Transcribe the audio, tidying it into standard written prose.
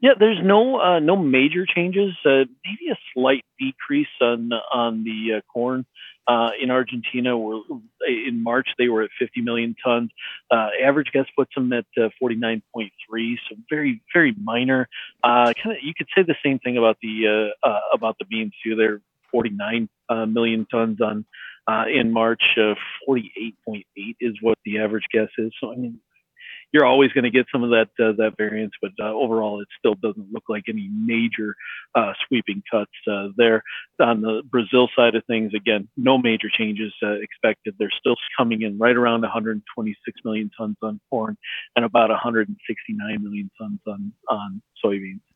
Yeah, there's no major changes. Maybe a slight decrease on the corn in Argentina. In March they were at 50 million tons. Average guess puts them at 49.3, so very minor. Kind of you could say the same thing about the beans too. They're 49 million tons on in March. 48.8 is what the average guess is. So I mean, you're always going to get some of that variance, but overall, it still doesn't look like any major sweeping cuts there. On the Brazil side of things, again, no major changes expected. They're still coming in right around 126 million tons on corn and about 169 million tons on soybeans.